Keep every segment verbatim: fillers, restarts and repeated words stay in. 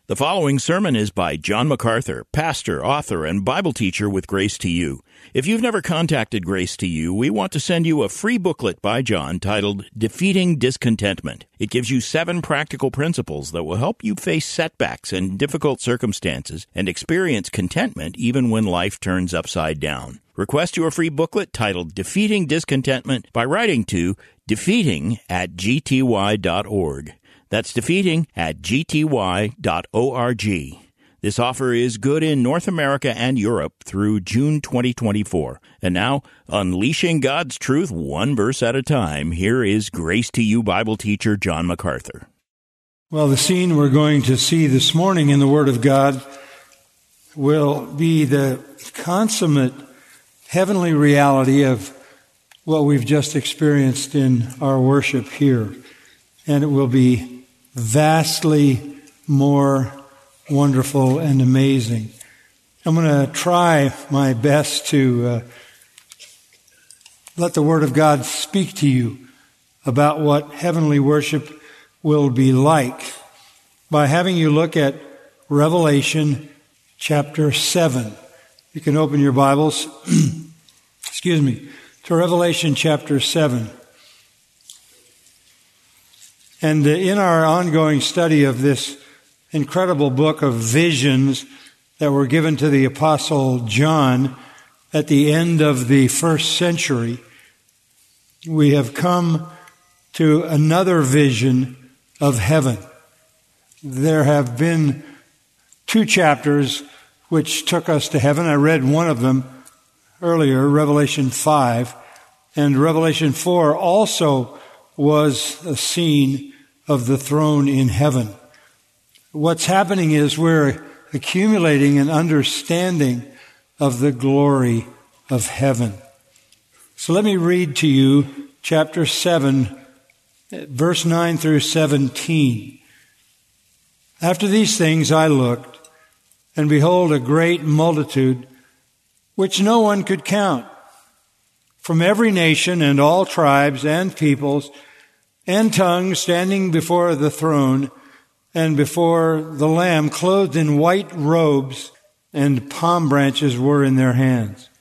The following sermon is by John MacArthur, pastor, author, and Bible teacher with Grace to You. If you've never contacted Grace to You, we want to send you a free booklet by John titled Defeating Discontentment. It gives you seven practical principles that will help you face setbacks and difficult circumstances and experience contentment even when life turns upside down. Request your free booklet titled Defeating Discontentment by writing to defeating at g t y dot org. That's defeating at g t y dot org. This offer is good in North America and Europe through June twenty twenty-four. And now, unleashing God's truth one verse at a time, here is Grace to You Bible teacher John MacArthur. Well, the scene we're going to see this morning in the Word of God will be the consummate heavenly reality of what we've just experienced in our worship here. And it will be vastly more wonderful and amazing. I'm going to try my best to uh, let the Word of God speak to you about what heavenly worship will be like by having you look at Revelation chapter seven. You can open your Bibles, excuse me, to Revelation chapter seven. And in our ongoing study of this incredible book of visions that were given to the Apostle John at the end of the first century, we have come to another vision of heaven. There have been two chapters which took us to heaven. I read one of them earlier, Revelation five, and Revelation four also was a scene of the throne in heaven. What's happening is we're accumulating an understanding of the glory of heaven. So let me read to you chapter seven, verse nine through seventeen. After these things I looked, and behold, a great multitude, which no one could count, from every nation and all tribes and peoples and tongues, standing before the throne and before the Lamb, clothed in white robes, and palm branches were in their hands.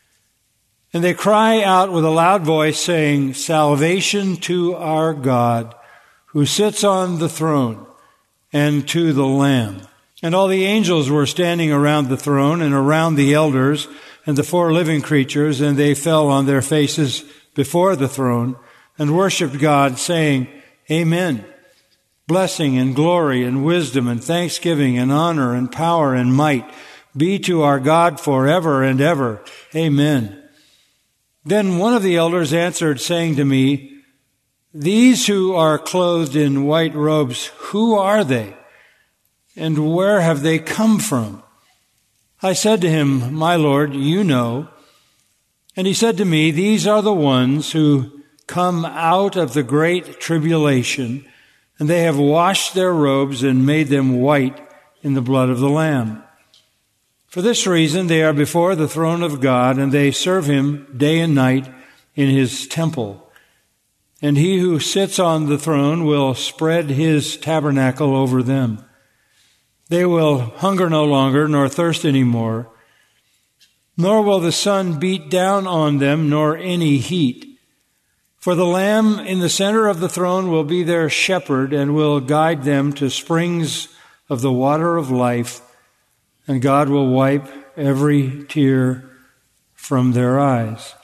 And they cry out with a loud voice, saying, Salvation to our God, who sits on the throne, and to the Lamb. And all the angels were standing around the throne and around the elders and the four living creatures, and they fell on their faces before the throne and worshipped God, saying, Amen. Blessing and glory and wisdom and thanksgiving and honor and power and might be to our God forever and ever. Amen. Then one of the elders answered, saying to me, These who are clothed in white robes, who are they? And where have they come from? I said to him, My Lord, you know. And he said to me, These are the ones who come out of the great tribulation, and they have washed their robes and made them white in the blood of the Lamb. For this reason they are before the throne of God, and they serve him day and night in his temple. And he who sits on the throne will spread his tabernacle over them. They will hunger no longer, nor thirst any more, nor will the sun beat down on them, nor any heat. For the Lamb in the center of the throne will be their shepherd and will guide them to springs of the water of life, and God will wipe every tear from their eyes.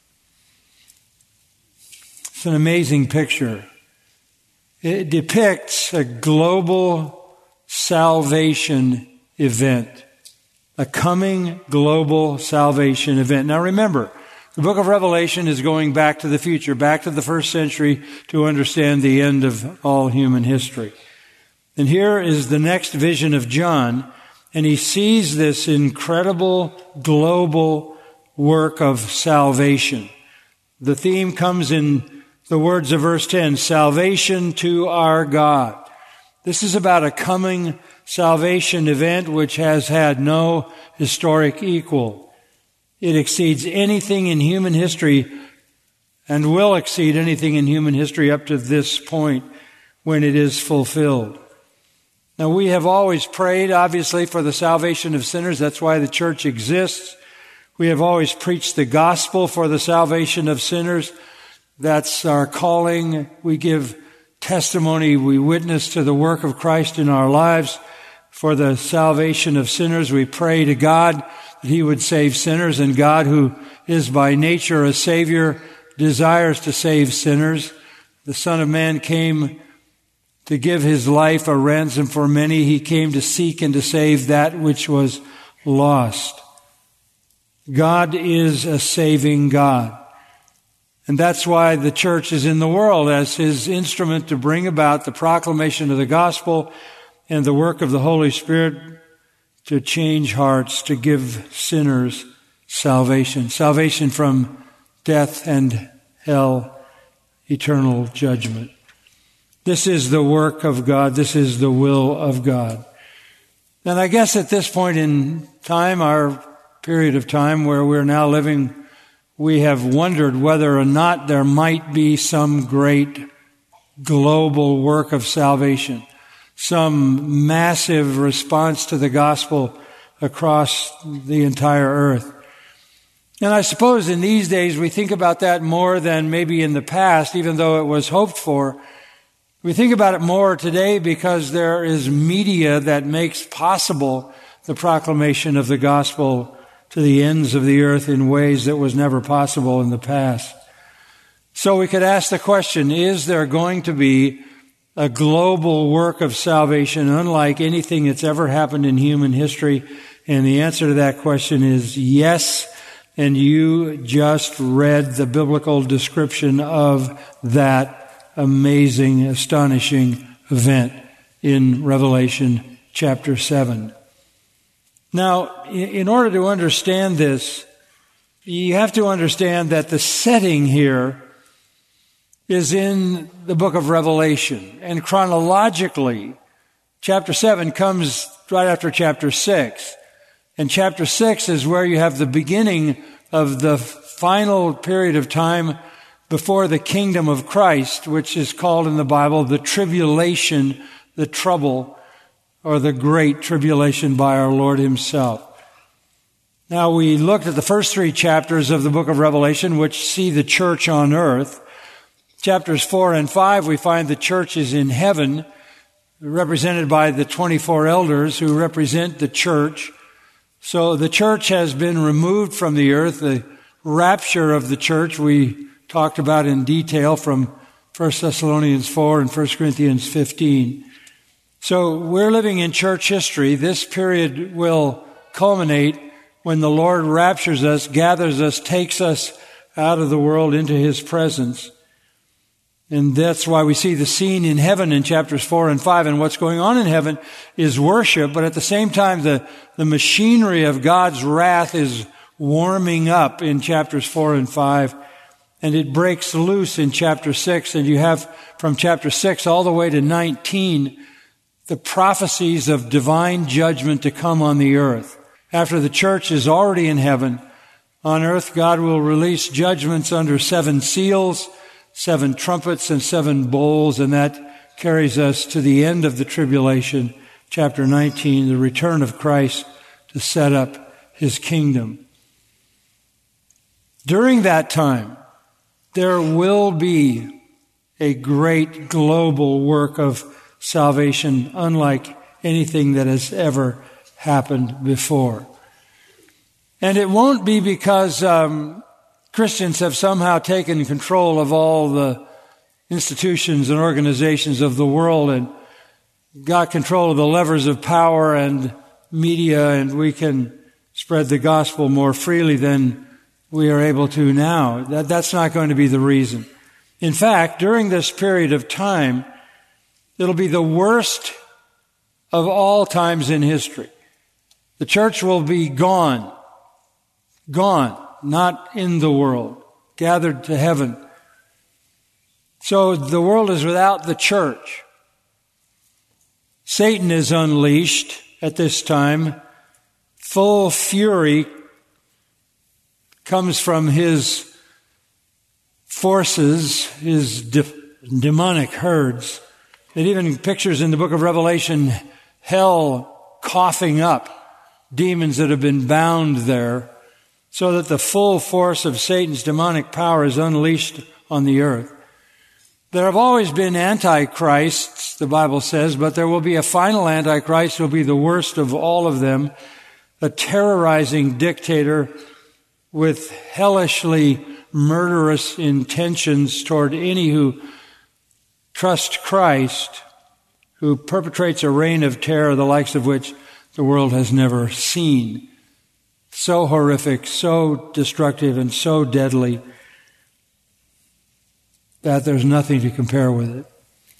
It's an amazing picture. It depicts a global salvation event, a coming global salvation event. Now remember, the book of Revelation is going back to the future, back to the first century to understand the end of all human history. And here is the next vision of John, and he sees this incredible global work of salvation. The theme comes in the words of verse ten, Salvation to our God. This is about a coming salvation event which has had no historic equal. It exceeds anything in human history and will exceed anything in human history up to this point when it is fulfilled. Now, we have always prayed, obviously, for the salvation of sinners. That's why the church exists. We have always preached the gospel for the salvation of sinners. That's our calling. We give testimony. We witness to the work of Christ in our lives for the salvation of sinners. We pray to God that He would save sinners, and God, who is by nature a Savior, desires to save sinners. The Son of Man came to give His life a ransom for many. He came to seek and to save that which was lost. God is a saving God. And that's why the church is in the world as His instrument to bring about the proclamation of the gospel and the work of the Holy Spirit to change hearts, to give sinners salvation. Salvation from death and hell, eternal judgment. This is the work of God. This is the will of God. And I guess at this point in time, our period of time where we're now living, we have wondered whether or not there might be some great global work of salvation, some massive response to the gospel across the entire earth. And I suppose in these days we think about that more than maybe in the past, even though it was hoped for. We think about it more today because there is media that makes possible the proclamation of the gospel to the ends of the earth in ways that was never possible in the past. So we could ask the question, is there going to be a global work of salvation unlike anything that's ever happened in human history? And the answer to that question is yes. And you just read the biblical description of that amazing, astonishing event in Revelation chapter seven. Now, in order to understand this, you have to understand that the setting here is in the book of Revelation. And chronologically, chapter seven comes right after chapter six. And chapter six is where you have the beginning of the final period of time before the kingdom of Christ, which is called in the Bible the tribulation, the trouble, or the great tribulation by our Lord Himself. Now, we looked at the first three chapters of the book of Revelation, which see the church on earth. Chapters four and five, we find the church is in heaven, represented by the twenty-four elders who represent the church. So the church has been removed from the earth. The rapture of the church we talked about in detail from First Thessalonians four and First Corinthians fifteen. So we're living in church history. This period will culminate when the Lord raptures us, gathers us, takes us out of the world into His presence. And that's why we see the scene in heaven in chapters four and five. And what's going on in heaven is worship, but at the same time, the, the machinery of God's wrath is warming up in chapters four and five. And it breaks loose in chapter six. And you have from chapter six all the way to nineteen, the prophecies of divine judgment to come on the earth. After the church is already in heaven, on earth God will release judgments under seven seals, seven trumpets, and seven bowls, and that carries us to the end of the tribulation, chapter nineteen, the return of Christ to set up His kingdom. During that time, there will be a great global work of salvation unlike anything that has ever happened before. And it won't be because um, Christians have somehow taken control of all the institutions and organizations of the world and got control of the levers of power and media, and we can spread the gospel more freely than we are able to now. That, that's not going to be the reason. In fact, during this period of time, it'll be the worst of all times in history. The church will be gone. Gone. Not in the world. Gathered to heaven. So the world is without the church. Satan is unleashed at this time. Full fury comes from his forces, his de- demonic herds. It even pictures in the book of Revelation hell coughing up demons that have been bound there, so that the full force of Satan's demonic power is unleashed on the earth. There have always been antichrists, the Bible says, but there will be a final antichrist who will be the worst of all of them, a terrorizing dictator with hellishly murderous intentions toward any who trust Christ, who perpetrates a reign of terror the likes of which the world has never seen. So horrific, so destructive, and so deadly that there's nothing to compare with it.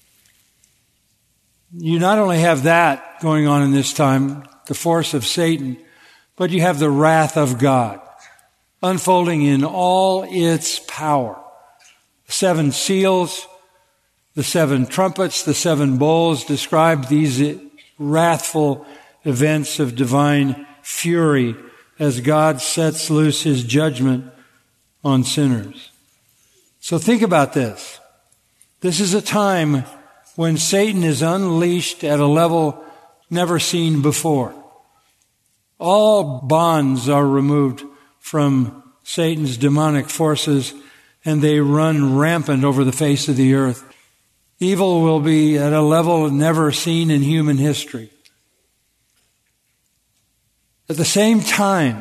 You not only have that going on in this time, the force of Satan, but you have the wrath of God unfolding in all its power. The seven seals, the seven trumpets, the seven bowls describe these wrathful events of divine fury as God sets loose his judgment on sinners. So think about this. This is a time when Satan is unleashed at a level never seen before. All bonds are removed from Satan's demonic forces, and they run rampant over the face of the earth. Evil will be at a level never seen in human history. At the same time,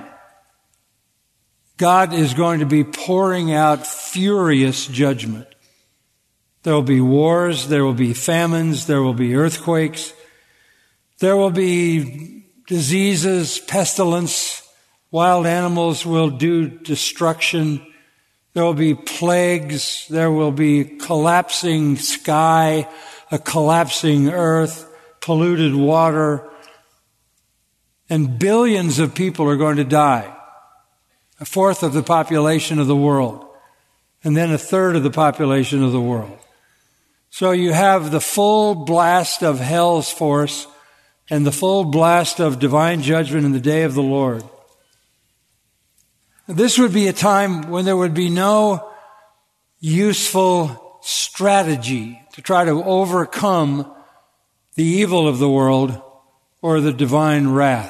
God is going to be pouring out furious judgment. There will be wars, there will be famines, there will be earthquakes, there will be diseases, pestilence, wild animals will do destruction, there will be plagues, there will be collapsing sky, a collapsing earth, polluted water, and billions of people are going to die. A fourth of the population of the world, and then a third of the population of the world. So you have the full blast of hell's force and the full blast of divine judgment in the day of the Lord. This would be a time when there would be no useful strategy to try to overcome the evil of the world or the divine wrath.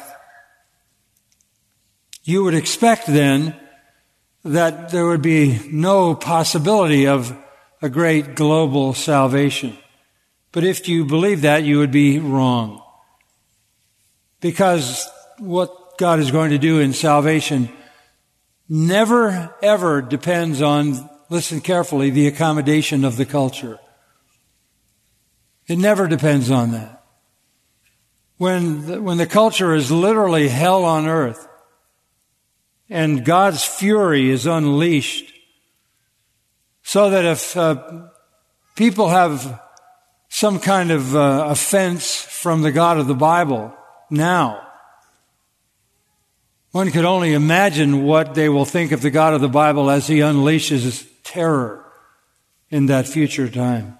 You would expect then that there would be no possibility of a great global salvation. But if you believe that, you would be wrong. Because what God is going to do in salvation never, ever depends on, listen carefully, the accommodation of the culture. It never depends on that. When the, when the culture is literally hell on earth, and God's fury is unleashed, so that if uh, people have some kind of uh, offense from the God of the Bible now, one could only imagine what they will think of the God of the Bible as he unleashes his terror in that future time.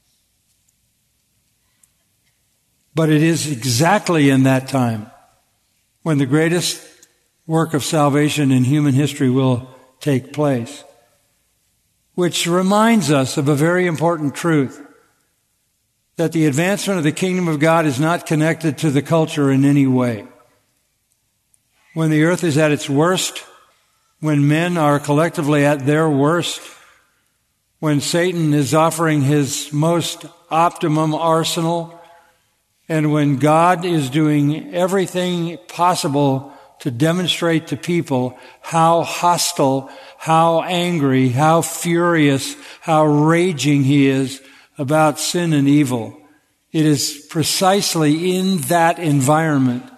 But it is exactly in that time when the greatest work of salvation in human history will take place, which reminds us of a very important truth, that the advancement of the kingdom of God is not connected to the culture in any way. When the earth is at its worst, when men are collectively at their worst, when Satan is offering his most optimum arsenal, and when God is doing everything possible to demonstrate to people how hostile, how angry, how furious, how raging he is about sin and evil. It is precisely in that environment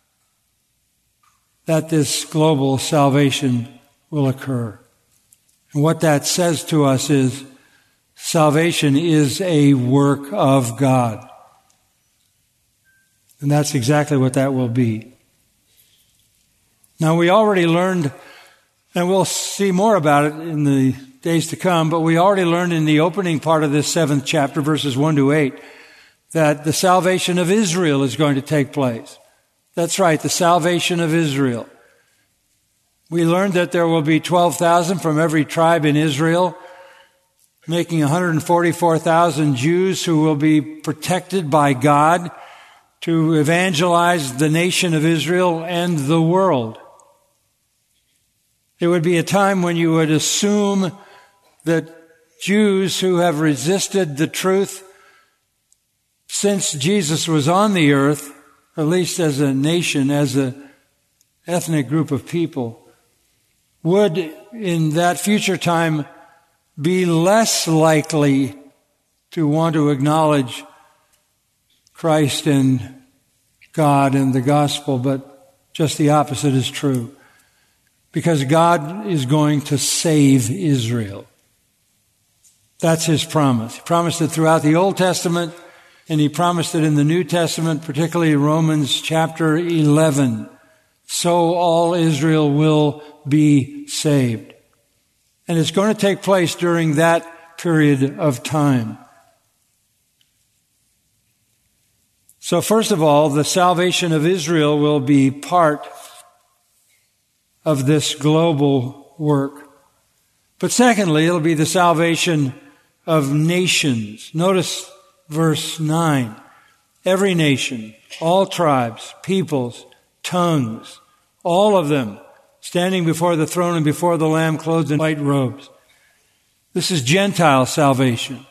that this global salvation will occur. And what that says to us is salvation is a work of God. And that's exactly what that will be. Now, we already learned, and we'll see more about it in the days to come, but we already learned in the opening part of this seventh chapter, verses one to eight, that the salvation of Israel is going to take place. That's right, the salvation of Israel. We learned that there will be twelve thousand from every tribe in Israel, making one hundred forty-four thousand Jews who will be protected by God to evangelize the nation of Israel and the world. It would be a time when you would assume that Jews who have resisted the truth since Jesus was on the earth, at least as a nation, as an ethnic group of people, would in that future time be less likely to want to acknowledge Christ and God and the gospel, but just the opposite is true. Because God is going to save Israel. That's His promise. He promised it throughout the Old Testament, and He promised it in the New Testament, particularly Romans chapter eleven. So all Israel will be saved. And it's going to take place during that period of time. So first of all, the salvation of Israel will be part of this global work. But secondly, it'll be the salvation of nations. Notice verse nine. Every nation, all tribes, peoples, tongues, all of them standing before the throne and before the Lamb clothed in white robes. This is Gentile salvation.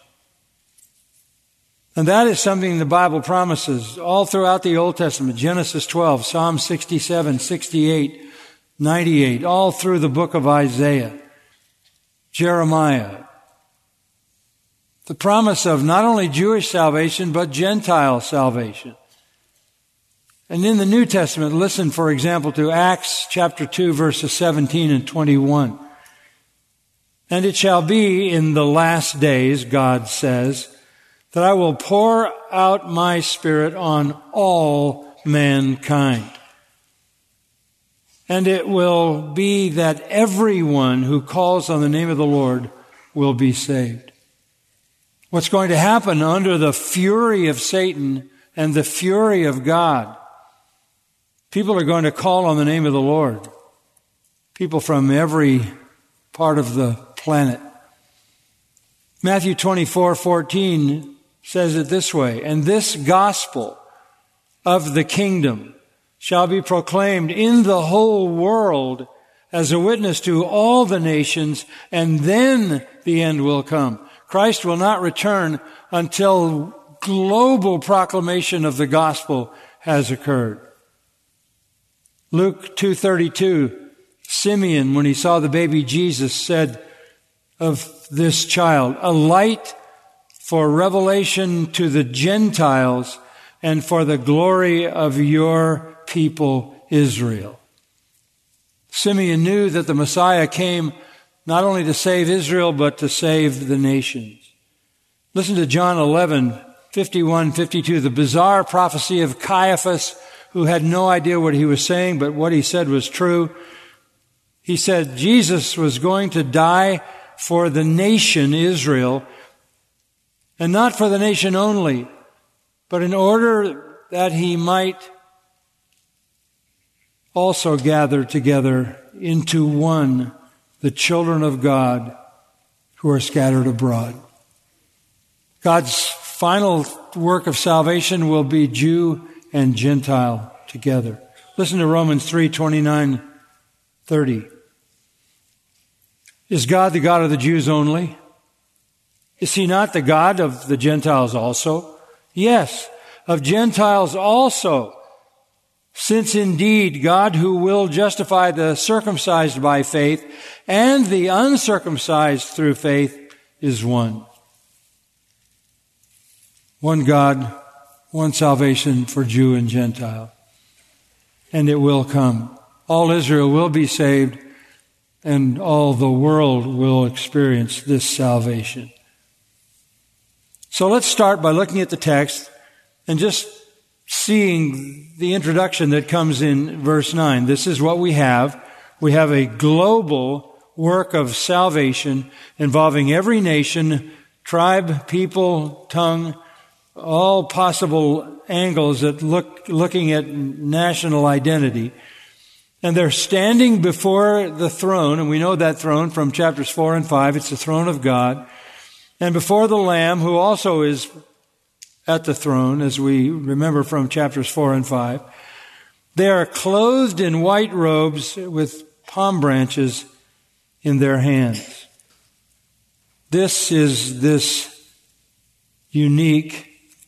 And that is something the Bible promises all throughout the Old Testament. Genesis twelve, Psalm sixty-seven, sixty-eight, ninety-eight, all through the book of Isaiah, Jeremiah. The promise of not only Jewish salvation, but Gentile salvation. And in the New Testament, listen, for example, to Acts chapter two, verses seventeen and twenty-one. And it shall be in the last days, God says, that I will pour out my Spirit on all mankind. And it will be that everyone who calls on the name of the Lord will be saved. What's going to happen under the fury of Satan and the fury of God? People are going to call on the name of the Lord. People from every part of the planet. Matthew twenty-four fourteen says it this way, and this gospel of the kingdom shall be proclaimed in the whole world as a witness to all the nations, and then the end will come. Christ will not return until global proclamation of the gospel has occurred. Luke two thirty-two, Simeon, when he saw the baby Jesus, said of this child, a light for revelation to the Gentiles and for the glory of your people Israel. Simeon knew that the Messiah came not only to save Israel, but to save the nations. Listen to John eleven, fifty-one, fifty-two, the bizarre prophecy of Caiaphas, who had no idea what he was saying, but what he said was true. He said Jesus was going to die for the nation Israel, and not for the nation only, but in order that he might also gather together into one the children of God who are scattered abroad. God's final work of salvation will be Jew and Gentile together. Listen to Romans three, twenty-nine, thirty. Is God the God of the Jews only? Is He not the God of the Gentiles also? Yes, of Gentiles also. Since indeed God, who will justify the circumcised by faith and the uncircumcised through faith, is one. One God, one salvation for Jew and Gentile. And it will come. All Israel will be saved, and all the world will experience this salvation. So let's start by looking at the text and just seeing the introduction that comes in verse nine. This is what we have. We have a global work of salvation involving every nation, tribe, people, tongue, all possible angles at look, looking at national identity. And they're standing before the throne, and we know that throne from chapters four and five. It's the throne of God. And before the Lamb, who also is at the throne, as we remember from chapters four and five. They are clothed in white robes with palm branches in their hands. This is this unique,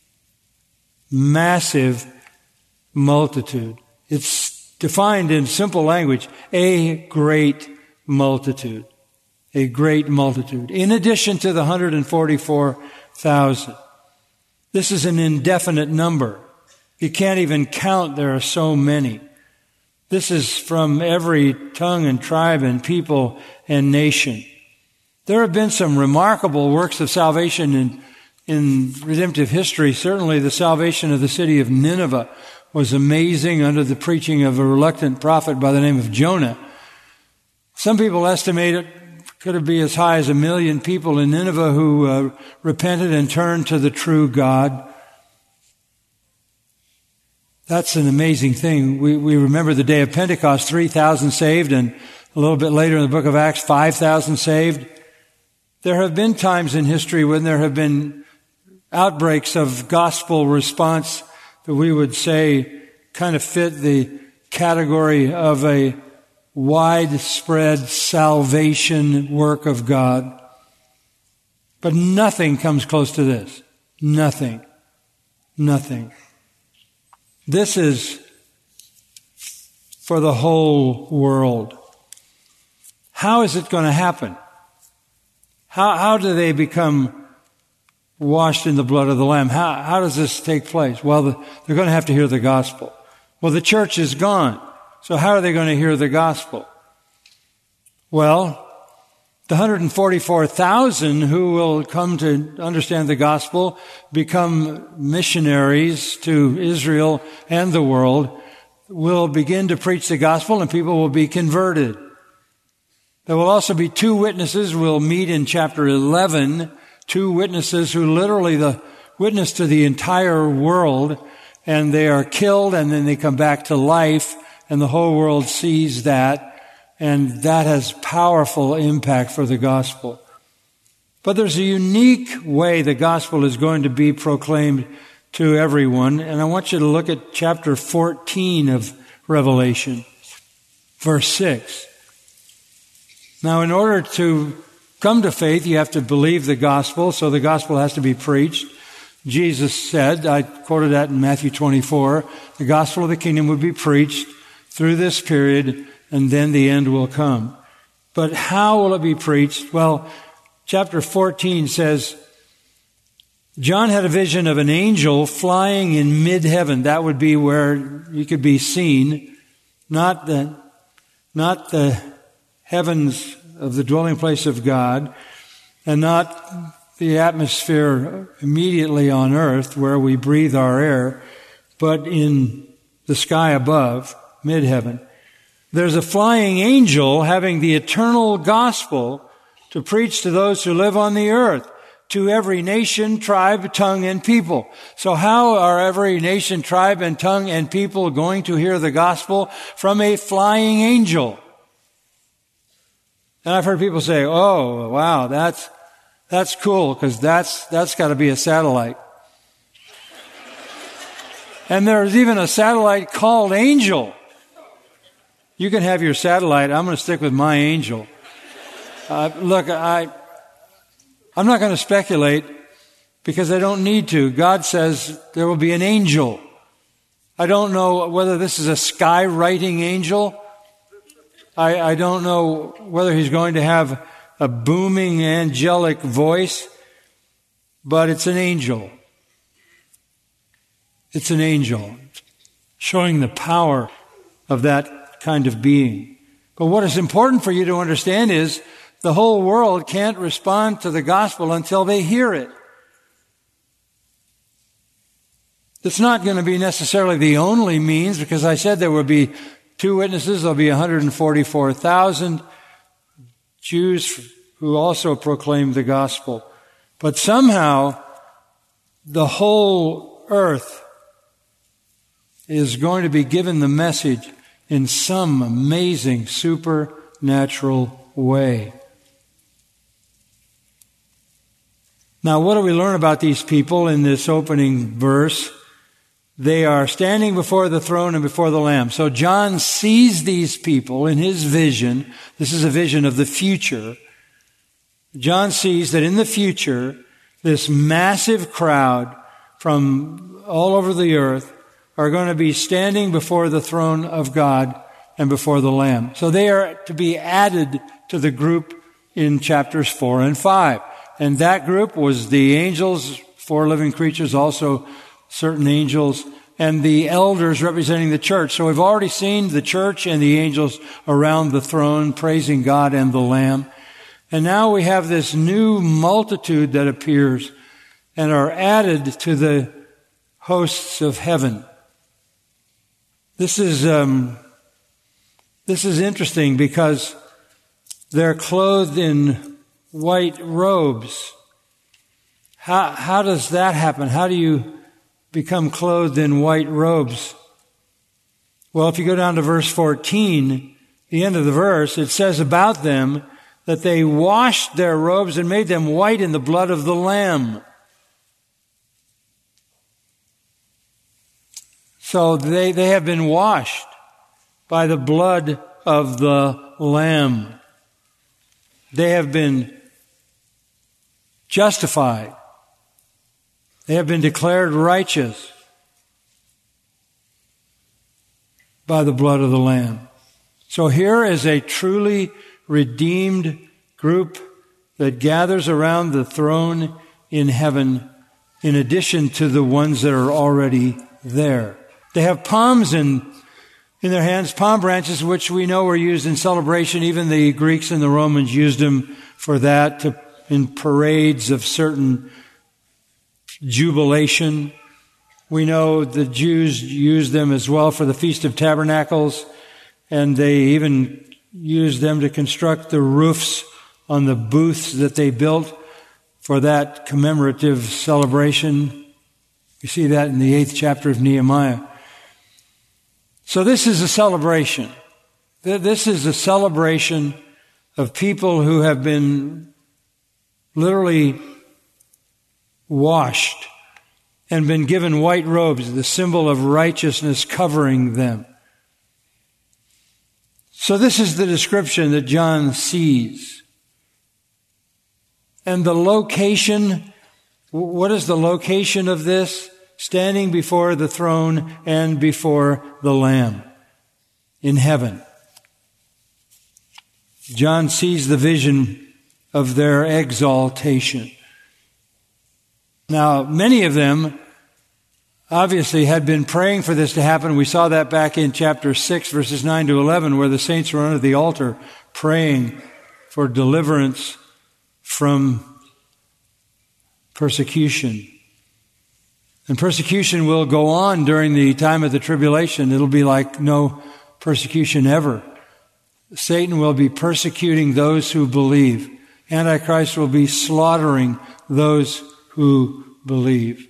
massive multitude. It's defined in simple language, a great multitude. A great multitude. In addition to the one hundred forty-four thousand. This is an indefinite number. You can't even count, there are so many. This is from every tongue and tribe and people and nation. There have been some remarkable works of salvation in, in redemptive history. Certainly the salvation of the city of Nineveh was amazing under the preaching of a reluctant prophet by the name of Jonah. Some people estimate it could be as high as a million people in Nineveh who uh, repented and turned to the true God. That's an amazing thing. We, we remember the day of Pentecost, three thousand saved, and a little bit later in the book of Acts, five thousand saved. There have been times in history when there have been outbreaks of gospel response that we would say kind of fit the category of a widespread salvation work of God. But nothing comes close to this. Nothing. Nothing. This is for the whole world. How is it going to happen? How, how do they become washed in the blood of the Lamb? How, how does this take place? Well, the, they're going to have to hear the gospel. Well, the church is gone. So how are they going to hear the gospel? Well, the one hundred forty-four thousand who will come to understand the gospel become missionaries to Israel and the world, will begin to preach the gospel, and people will be converted. There will also be two witnesses. We'll meet in chapter eleven, two witnesses who literally the witness to the entire world, and they are killed and then they come back to life, and the whole world sees that, and that has powerful impact for the gospel. But there's a unique way the gospel is going to be proclaimed to everyone, and I want you to look at chapter fourteen of Revelation, verse six. Now, in order to come to faith, you have to believe the gospel, so the gospel has to be preached. Jesus said, I quoted that in Matthew twenty-four, the gospel of the kingdom would be preached through this period, and then the end will come. But how will it be preached? Well, chapter fourteen says, John had a vision of an angel flying in mid-heaven. That would be where you could be seen, not the, not the heavens of the dwelling place of God, and not the atmosphere immediately on earth where we breathe our air, but in the sky above, mid-heaven. There's a flying angel having the eternal gospel to preach to those who live on the earth, to every nation, tribe, tongue, and people. So how are every nation, tribe, and tongue, and people going to hear the gospel? From a flying angel. And I've heard people say, oh, wow, that's, that's cool, because that's, that's got to be a satellite. And there's even a satellite called Angel. You can have your satellite. I'm going to stick with my angel. Uh, look, I, I'm not going to speculate because I don't need to. God says there will be an angel. I don't know whether this is a skywriting angel. I, I don't know whether he's going to have a booming angelic voice, but it's an angel. It's an angel, showing the power of that kind of being. But what is important for you to understand is the whole world can't respond to the gospel until they hear it. It's not going to be necessarily the only means, because I said there will be two witnesses. There'll be one hundred forty-four thousand Jews who also proclaim the gospel. But somehow the whole earth is going to be given the message in some amazing supernatural way. Now, what do we learn about these people in this opening verse? They are standing before the throne and before the Lamb. So John sees these people in his vision. This is a vision of the future. John sees that in the future, this massive crowd from all over the earth are going to be standing before the throne of God and before the Lamb. So they are to be added to the group in chapters four and five. And that group was the angels, four living creatures, also certain angels, and the elders representing the church. So we've already seen the church and the angels around the throne praising God and the Lamb. And now we have this new multitude that appears and are added to the hosts of heaven. This is um, this is interesting because they're clothed in white robes. How how does that happen? How do you become clothed in white robes? Well, if you go down to verse fourteen, the end of the verse, it says about them that they washed their robes and made them white in the blood of the Lamb. So they, they have been washed by the blood of the Lamb. They have been justified. They have been declared righteous by the blood of the Lamb. So here is a truly redeemed group that gathers around the throne in heaven, in addition to the ones that are already there. They have palms in, in their hands, palm branches, which we know were used in celebration. Even the Greeks and the Romans used them for that, to, in parades of certain jubilation. We know the Jews used them as well for the Feast of Tabernacles, and they even used them to construct the roofs on the booths that they built for that commemorative celebration. You see that in the eighth chapter of Nehemiah. So this is a celebration. This is a celebration of people who have been literally washed and been given white robes, the symbol of righteousness covering them. So this is the description that John sees. And the location, what is the location of this? Standing before the throne and before the Lamb in heaven. John sees the vision of their exaltation. Now, many of them obviously had been praying for this to happen. We saw that back in chapter six, verses nine to eleven, where the saints were under the altar praying for deliverance from persecution. And persecution will go on during the time of the tribulation. It'll be like no persecution ever. Satan will be persecuting those who believe. Antichrist will be slaughtering those who believe.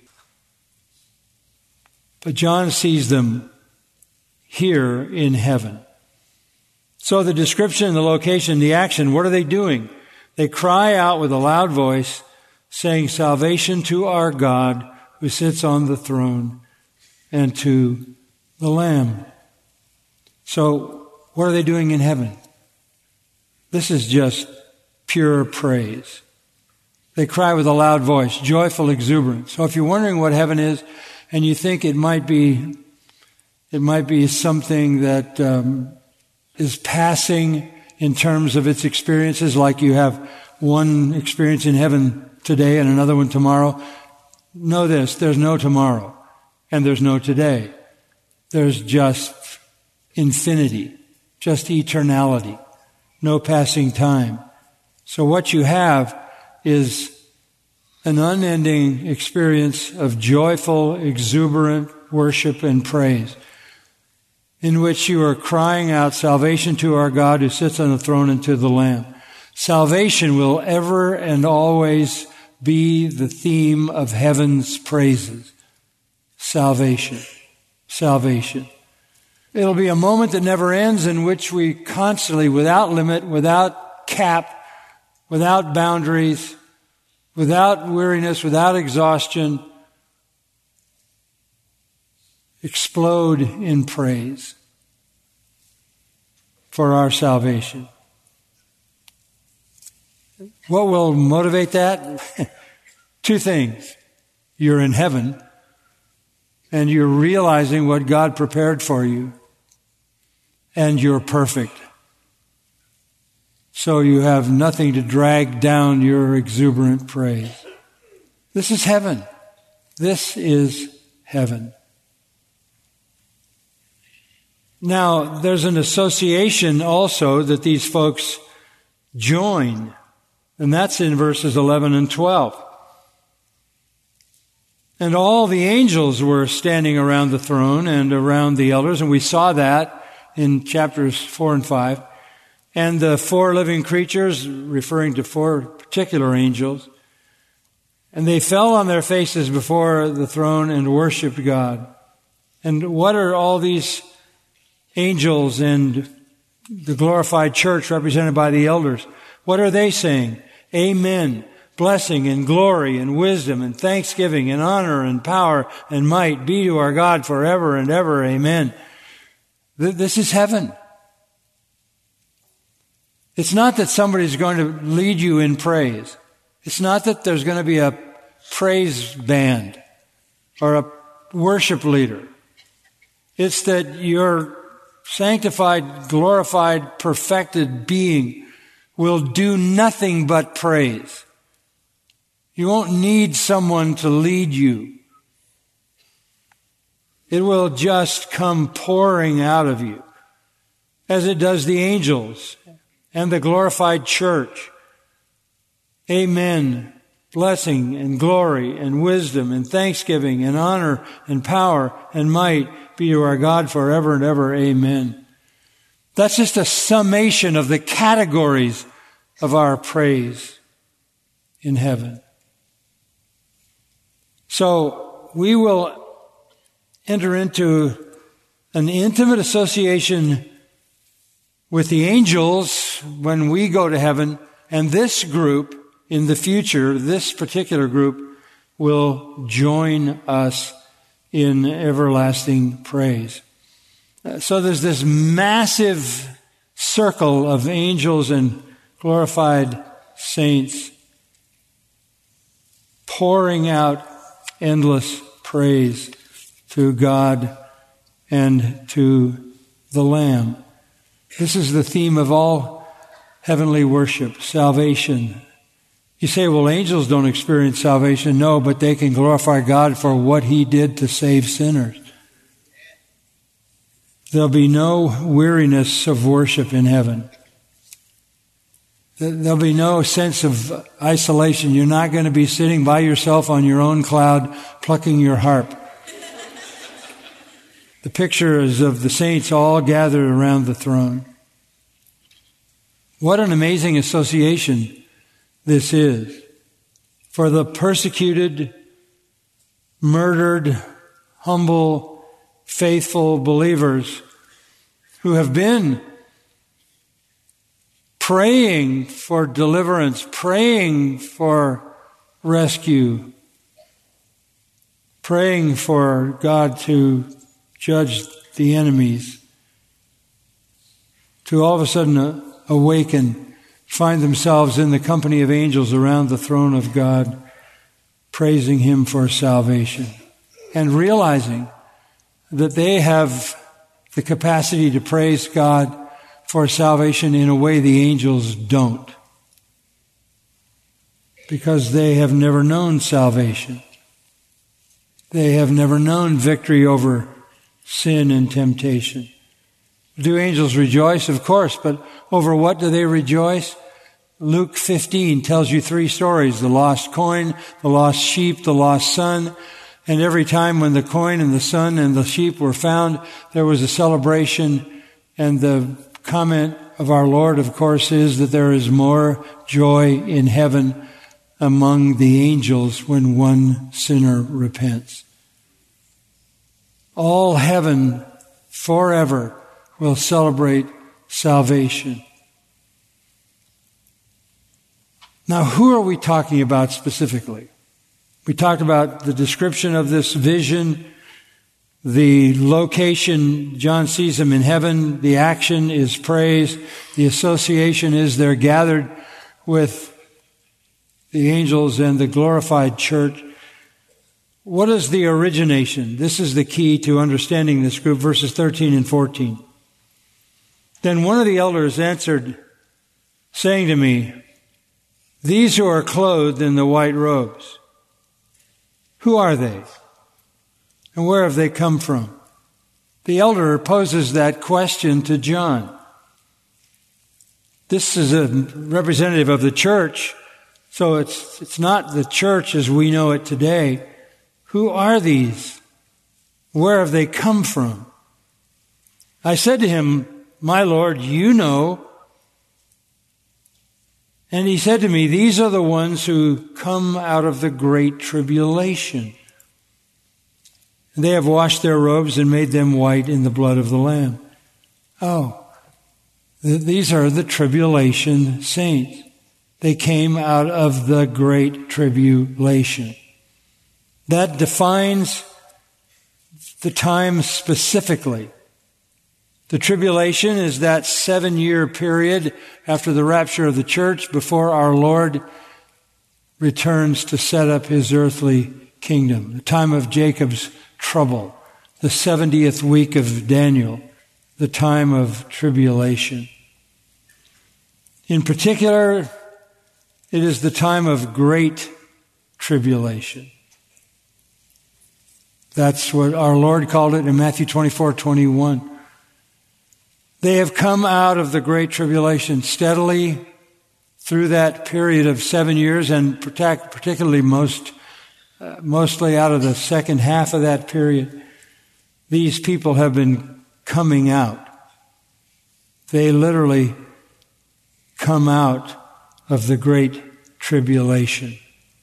But John sees them here in heaven. So the description, the location, the action, what are they doing? They cry out with a loud voice, saying, "Salvation to our God who sits on the throne and to the Lamb." So what are they doing in heaven? This is just pure praise. They cry with a loud voice, joyful exuberance. So if you're wondering what heaven is, and you think it might be, it might be something that um, is passing in terms of its experiences, like you have one experience in heaven today and another one tomorrow. Know this, there's no tomorrow and there's no today. There's just infinity, just eternality, no passing time. So what you have is an unending experience of joyful, exuberant worship and praise, in which you are crying out, "Salvation to our God who sits on the throne and to the Lamb." Salvation will ever and always be the theme of heaven's praises. Salvation. Salvation. It'll be a moment that never ends, in which we constantly, without limit, without cap, without boundaries, without weariness, without exhaustion, explode in praise for our salvation. What will motivate that? Two things. You're in heaven, and you're realizing what God prepared for you, and you're perfect. So you have nothing to drag down your exuberant praise. This is heaven. This is heaven. Now, there's an association also that these folks join, and that's in verses eleven and twelve. And all the angels were standing around the throne and around the elders, and we saw that in chapters four and five. And the four living creatures, referring to four particular angels, and they fell on their faces before the throne and worshiped God. And what are all these angels and the glorified church represented by the elders? What are they saying? Amen. Blessing and glory and wisdom and thanksgiving and honor and power and might be to our God forever and ever. Amen. This is heaven. It's not that somebody's going to lead you in praise. It's not that there's going to be a praise band or a worship leader. It's that your sanctified, glorified, perfected being will do nothing but praise. You won't need someone to lead you. It will just come pouring out of you, as it does the angels and the glorified church. Amen. Blessing and glory and wisdom and thanksgiving and honor and power and might be to our God forever and ever. Amen. That's just a summation of the categories of our praise in heaven. So we will enter into an intimate association with the angels when we go to heaven, and this group in the future, this particular group, will join us in everlasting praise. So there's this massive circle of angels and glorified saints pouring out endless praise to God and to the Lamb. This is the theme of all heavenly worship, salvation. You say, well, angels don't experience salvation. No, but they can glorify God for what He did to save sinners. There'll be no weariness of worship in heaven. There'll be no sense of isolation. You're not going to be sitting by yourself on your own cloud, plucking your harp. The picture is of the saints all gathered around the throne. What an amazing association this is for the persecuted, murdered, humble, faithful believers who have been praying for deliverance, praying for rescue, praying for God to judge the enemies, to all of a sudden awaken, find themselves in the company of angels around the throne of God, praising Him for salvation, and realizing that they have the capacity to praise God for salvation in a way the angels don't, because they have never known salvation. They have never known victory over sin and temptation. Do angels rejoice? Of course, but over what do they rejoice? Luke fifteen tells you three stories: the lost coin, the lost sheep, the lost son. And every time when the coin and the son and the sheep were found, there was a celebration. And the comment of our Lord, of course, is that there is more joy in heaven among the angels when one sinner repents. All heaven forever will celebrate salvation. Now, who are we talking about specifically? We talked about the description of this vision, the location, John sees them in heaven, the action is praise, the association is they're gathered with the angels and the glorified church. What is the origination? This is the key to understanding this group, verses thirteen and fourteen. Then one of the elders answered, saying to me, these who are clothed in the white robes, who are they? And where have they come from? The elder poses that question to John. This is a representative of the church, so it's it's not the church as we know it today. Who are these? Where have they come from? I said to him, my Lord, you know. And he said to me, these are the ones who come out of the great tribulation. They have washed their robes and made them white in the blood of the Lamb. Oh, th- these are the tribulation saints. They came out of the great tribulation. That defines the time specifically. The tribulation is that seven-year period after the rapture of the church before our Lord returns to set up his earthly kingdom. The time of Jacob's trouble. The seventieth week of Daniel. The time of tribulation. In particular, it is the time of great tribulation. That's what our Lord called it in Matthew twenty-four twenty-one. They have come out of the great tribulation steadily through that period of seven years, and particularly most, uh, mostly out of the second half of that period. These people have been coming out. They literally come out of the great tribulation.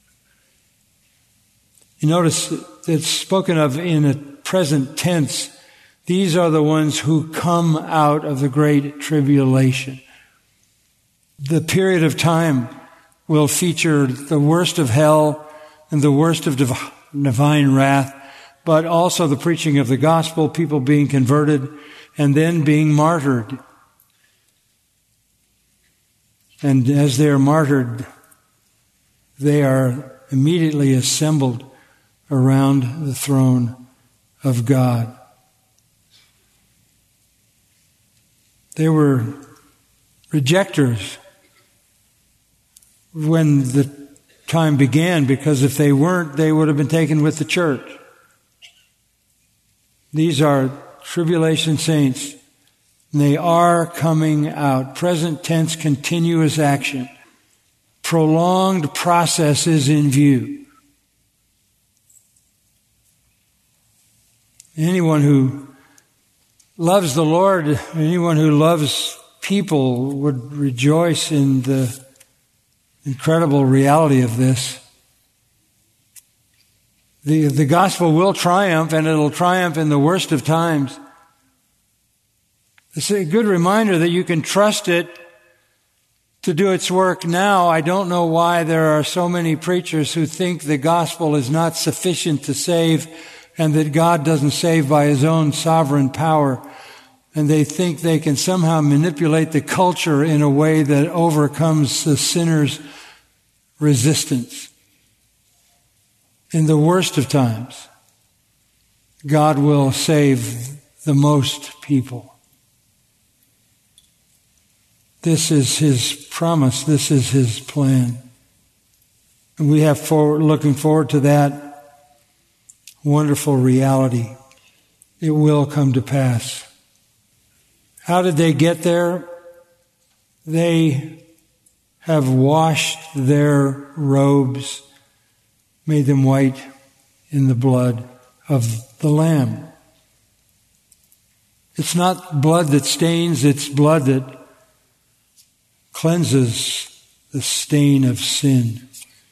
You notice it's spoken of in a present tense. These are the ones who come out of the great tribulation. The period of time will feature the worst of hell and the worst of div- divine wrath, but also the preaching of the gospel, people being converted, and then being martyred. And as they are martyred, they are immediately assembled around the throne of God. They were rejectors when the time began, because if they weren't, they would have been taken with the church. These are tribulation saints. They are coming out. Present tense, continuous action. Prolonged process is in view. Anyone who loves the Lord, anyone who loves people would rejoice in the incredible reality of this. The, the gospel will triumph, and it'll triumph in the worst of times. It's a good reminder that you can trust it to do its work now. I don't know why there are so many preachers who think the gospel is not sufficient to save, and that God doesn't save by his own sovereign power. And they think they can somehow manipulate the culture in a way that overcomes the sinner's resistance. In the worst of times, God will save the most people. This is his promise. This is his plan. And we have forward, looking forward to that wonderful reality. It will come to pass. How did they get there? They have washed their robes, made them white in the blood of the Lamb. It's not blood that stains, it's blood that cleanses the stain of sin.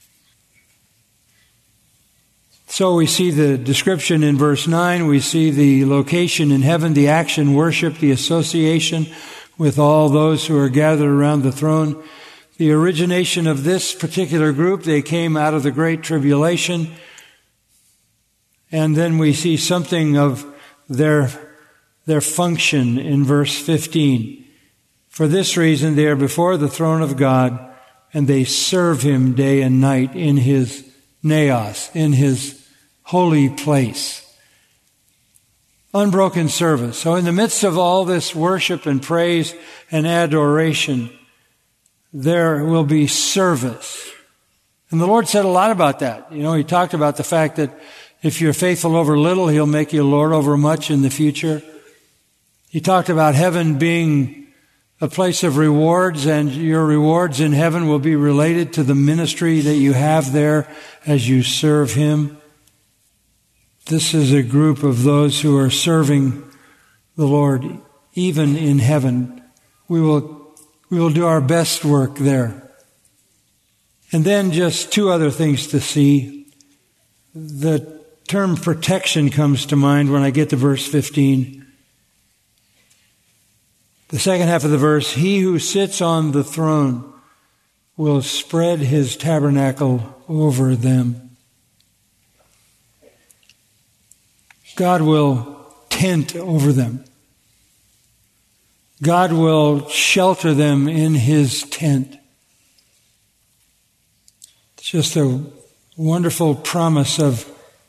So we see the description in verse nine, we see the location in heaven, the action, worship, the association with all those who are gathered around the throne. the origination of this particular group. They came out of the Great Tribulation. And then we see something of their, their function in verse fifteen. For this reason, they are before the throne of God, and they serve Him day and night in His naos, in His holy place. Unbroken service. So in the midst of all this worship and praise and adoration, there will be service. And the Lord said a lot about that. You know, He talked about the fact that if you're faithful over little, He'll make you Lord over much in the future. He talked about heaven being a place of rewards, and your rewards in heaven will be related to the ministry that you have there as you serve Him. This is a group of those who are serving the Lord even in heaven. We will, we will do our best work there. And then just two other things to see. The term protection comes to mind when I get to verse fifteen. The second half of the verse, He who sits on the throne will spread His tabernacle over them. God will tent over them. God will shelter them in His tent. It's just a wonderful promise of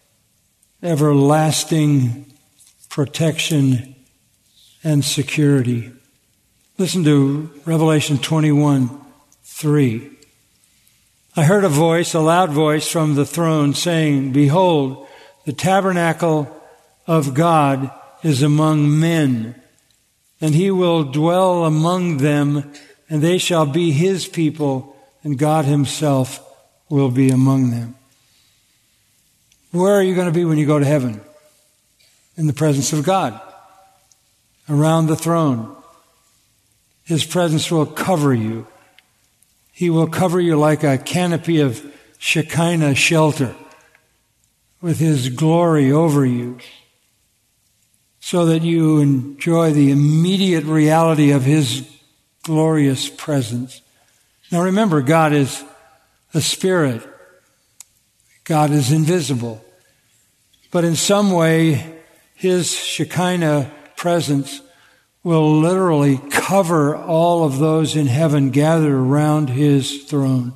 everlasting protection and security. Listen to Revelation twenty-one, three. I heard a voice, a loud voice from the throne saying, Behold, the tabernacle of God is among men, and He will dwell among them, and they shall be His people, and God Himself will be among them. Where are you going to be when you go to heaven? In the presence of God, around the throne. His presence will cover you. He will cover you like a canopy of Shekinah shelter with His glory over you, so that you enjoy the immediate reality of His glorious presence. Now remember, God is a spirit. God is invisible. But in some way, His Shekinah presence will literally cover all of those in heaven gathered around His throne,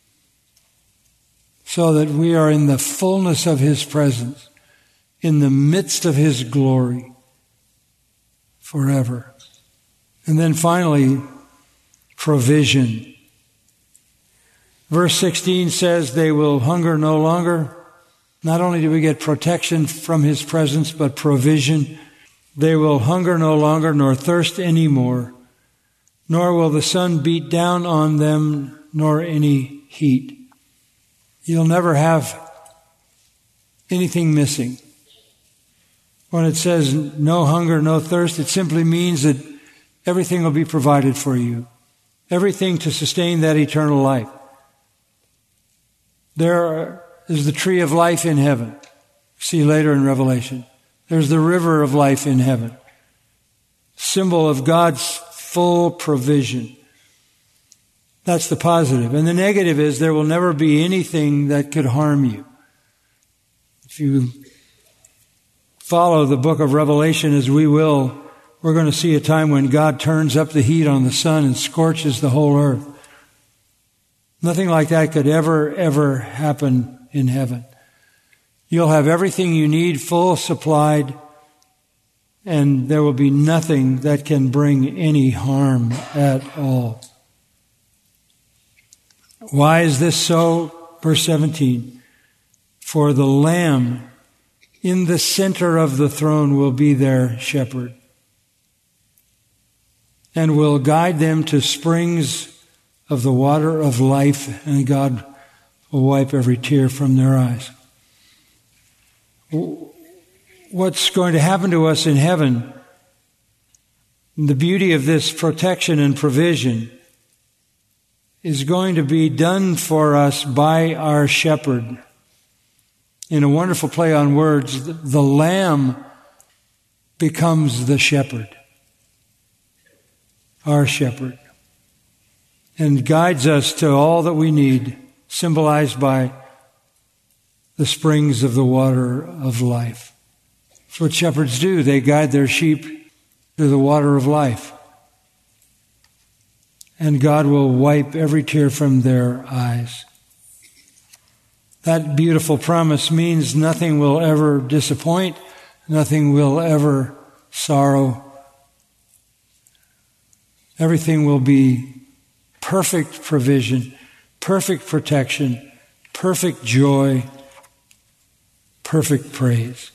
so that we are in the fullness of His presence, in the midst of His glory, forever. And then finally, provision. Verse sixteen says, they will hunger no longer. Not only do we get protection from His presence, but provision. They will hunger no longer, nor thirst any more, nor will the sun beat down on them, nor any heat. You'll never have anything missing. When it says no hunger, no thirst, it simply means that everything will be provided for you. Everything to sustain that eternal life. There is the tree of life in heaven. See later in Revelation. There's the river of life in heaven. Symbol of God's full provision. That's the positive. And the negative is there will never be anything that could harm you. If you follow the book of Revelation as we will, we're going to see a time when God turns up the heat on the sun and scorches the whole earth. Nothing like that could ever, ever happen in heaven. You'll have everything you need full supplied, and there will be nothing that can bring any harm at all. Why is this so? Verse seventeen. For the Lamb in the center of the throne will be their shepherd, and will guide them to springs of the water of life, and God will wipe every tear from their eyes. What's going to happen to us in heaven, the beauty of this protection and provision, is going to be done for us by our shepherd. In a wonderful play on words, the Lamb becomes the shepherd, our shepherd. and guides us to all that we need, symbolized by the springs of the water of life. That's what shepherds do. They guide their sheep to the water of life. And God will wipe every tear from their eyes. That beautiful promise means nothing will ever disappoint, nothing will ever sorrow. Everything will be perfect provision, perfect protection, perfect joy, perfect praise.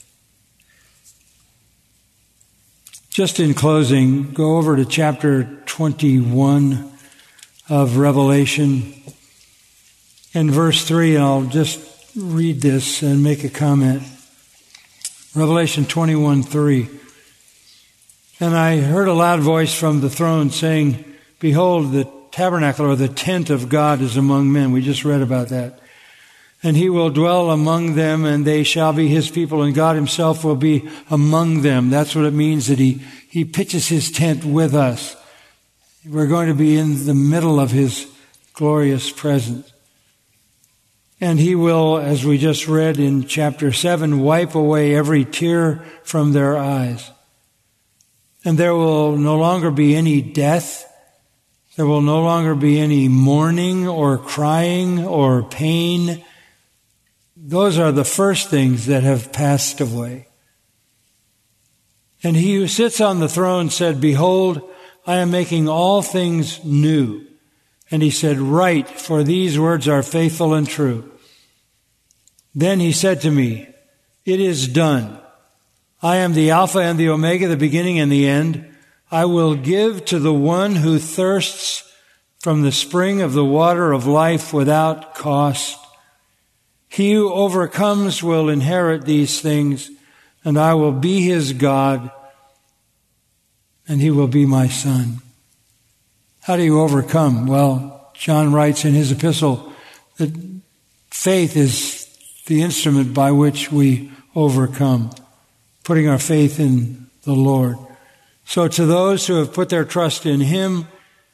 Just in closing, go over to chapter twenty-one of Revelation and verse three, and I'll just read this and make a comment. Revelation twenty-one three. And I heard a loud voice from the throne saying, "Behold, the tabernacle or the tent of God is among men." We just read about that. "And he will dwell among them, and they shall be his people, and God himself will be among them." That's what it means that he, he pitches his tent with us. We're going to be in the middle of his glorious presence. And he will, as we just read in chapter seven, wipe away every tear from their eyes. And there will no longer be any death. There will no longer be any mourning or crying or pain. Those are the first things that have passed away. And he who sits on the throne said, "Behold, I am making all things new." And he said, "Write, for these words are faithful and true." Then he said to me, "It is done. I am the Alpha and the Omega, the beginning and the end. I will give to the one who thirsts from the spring of the water of life without cost. He who overcomes will inherit these things, and I will be his God, and he will be my son." How do you overcome? Well, John writes in his epistle that faith is the instrument by which we overcome, putting our faith in the Lord. So to those who have put their trust in him,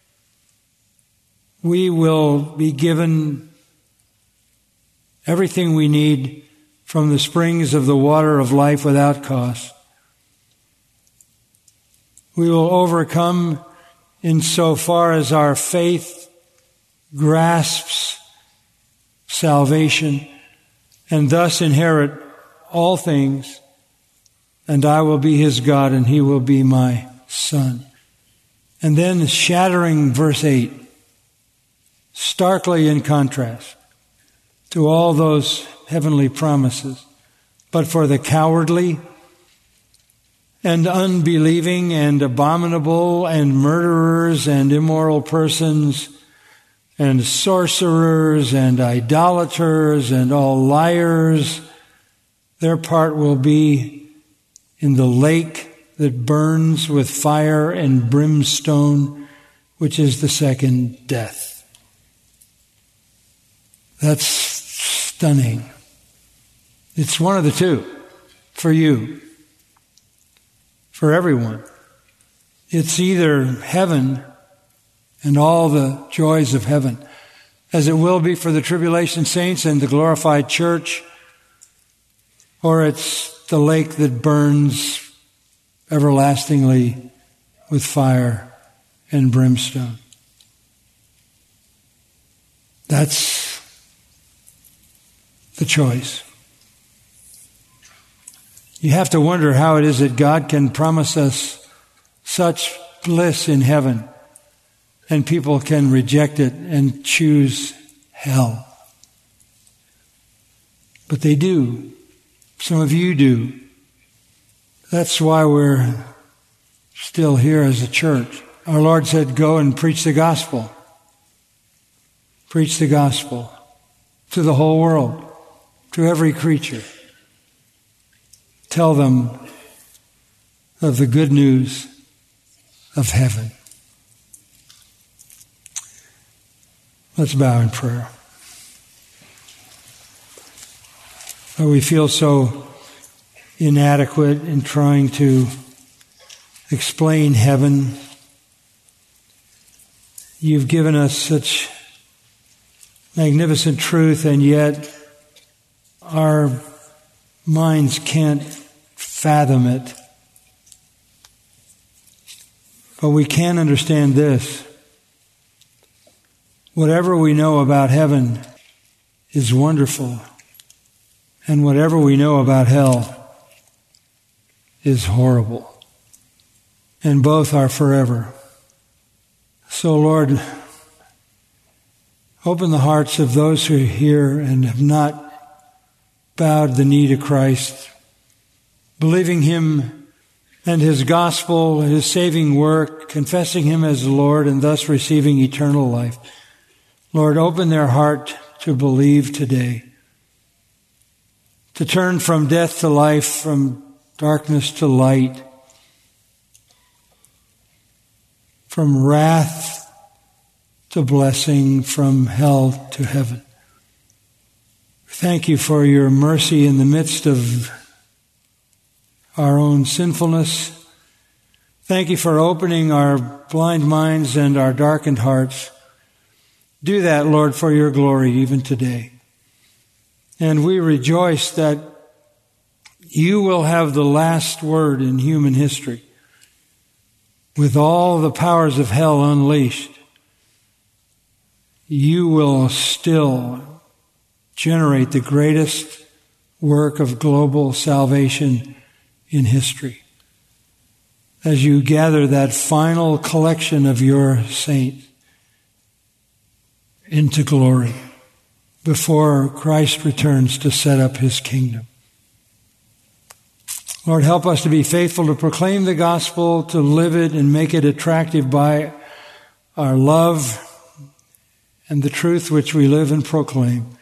we will be given everything we need from the springs of the water of life without cost. We will overcome insofar as our faith grasps salvation and thus inherit all things. And I will be his God, and he will be my son. And then shattering verse eight, starkly in contrast to all those heavenly promises. "But for the cowardly and unbelieving and abominable and murderers and immoral persons and sorcerers and idolaters and all liars, their part will be in the lake that burns with fire and brimstone, which is the second death." That's stunning. It's one of the two for you, for everyone. It's either heaven and all the joys of heaven, as it will be for the tribulation saints and the glorified church, or it's the lake that burns everlastingly with fire and brimstone. That's the choice. You have to wonder how it is that God can promise us such bliss in heaven and people can reject it and choose hell. But they do. Some of you do. That's why we're still here as a church. Our Lord said, "Go and preach the gospel." Preach the gospel to the whole world, to every creature. Tell them of the good news of heaven. Let's bow in prayer. We feel so inadequate in trying to explain heaven. You've given us such magnificent truth, and yet our minds can't fathom it. But we can understand this. Whatever we know about heaven is wonderful, and whatever we know about hell is horrible. And both are forever. So, Lord, open the hearts of those who are here and have not bowed the knee to Christ, believing Him and His gospel, His saving work, confessing Him as Lord, and thus receiving eternal life. Lord, open their heart to believe today, to turn from death to life, from darkness to light, from wrath to blessing, from hell to heaven. Thank you for your mercy in the midst of our own sinfulness. Thank you for opening our blind minds and our darkened hearts. Do that, Lord, for your glory even today. And we rejoice that you will have the last word in human history, with all the powers of hell unleashed. You will still generate the greatest work of global salvation in history as you gather that final collection of your saints into glory before Christ returns to set up His kingdom. Lord, help us to be faithful to proclaim the gospel, to live it and make it attractive by our love and the truth which we live and proclaim.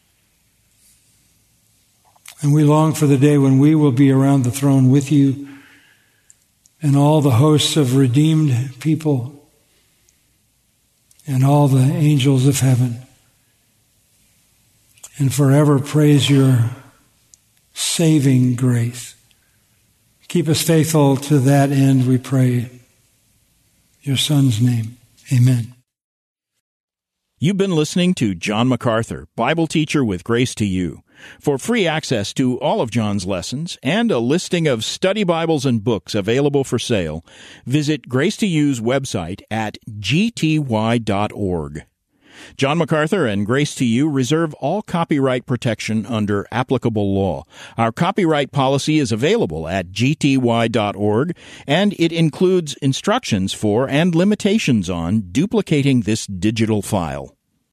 And we long for the day when we will be around the throne with you and all the hosts of redeemed people and all the angels of heaven, and forever praise your saving grace. Keep us faithful to that end, we pray. In your Son's name, amen. You've been listening to John MacArthur, Bible teacher with Grace to You. For free access to all of John's lessons and a listing of study Bibles and books available for sale, visit Grace to You's website at g t y dot org. John MacArthur and Grace to You reserve all copyright protection under applicable law. Our copyright policy is available at g t y dot org, and it includes instructions for and limitations on duplicating this digital file.